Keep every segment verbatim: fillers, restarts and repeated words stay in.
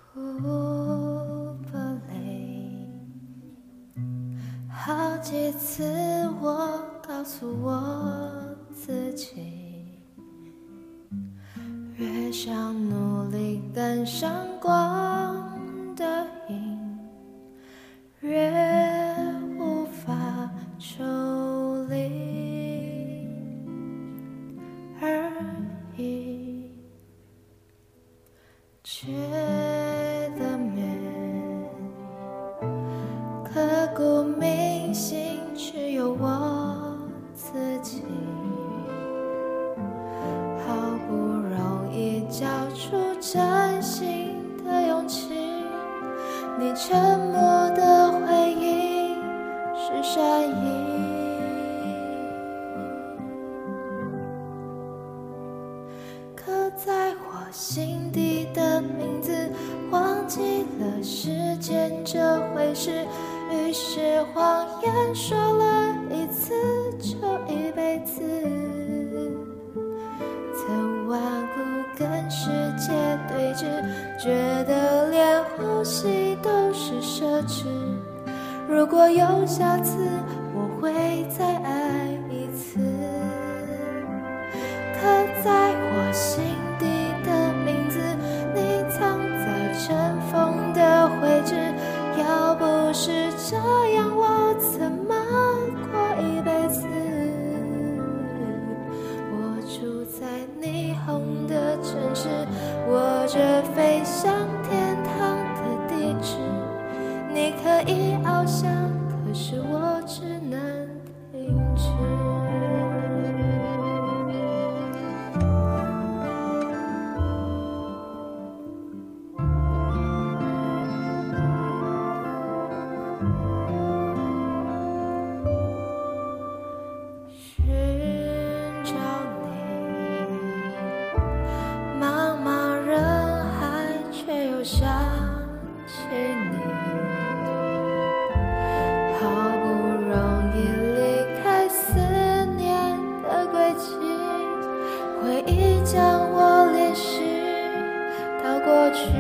不累。好几次我告诉我自己，越想努力跟上光的影，越无法抽离而已，觉得面刻骨铭心只有我自己，好不容易交出真心的勇气，你沉默的回应是善意。刻在我心底的名字，忘记了时间这回事，于是谎言说了一次就一辈子，曾顽固跟世界对峙，觉得连呼吸都是奢侈，如果有下次我会再爱一次。刻在我心底的名字，你藏在尘封的灰烬，要不是这样我怎么过一辈子。我住在霓虹的城市，握着飞向天堂的地址，你可以翱翔，可是我只能停止。想起你，好不容易离开思念的轨迹，回忆将我淋湿到过去。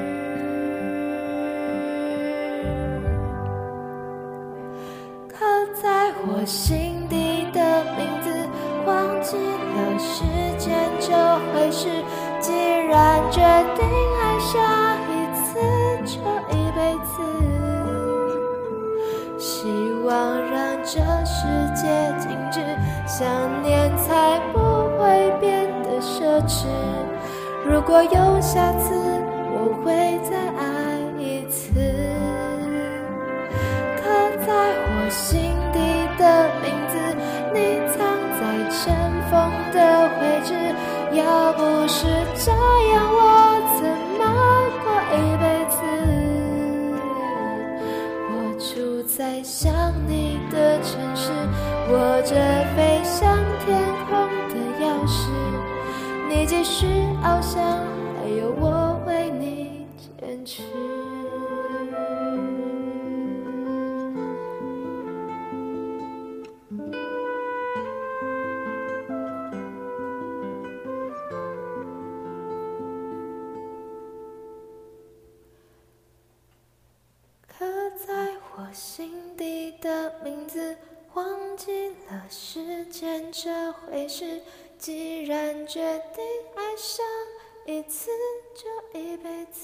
刻在我心底的名字，忘记了时间这回事，既然决定爱上就一辈子，希望让这世界静止，想念才不会变得奢侈，如果有下次我会再爱一次。刻在我心底的名字，你藏在尘封的灰烬，要不是这样我怎么过一辈子。我住在想你的城市，握着飞向天空的钥匙，你继续翱翔，还有我为你坚持。刻在我心底的名字，忘记了时间这回事，既然决定爱上一次就一辈子，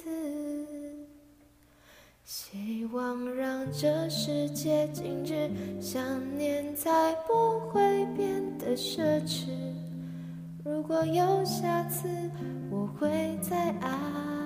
希望让这世界静止，想念才不会变得奢侈，如果有下次我会再爱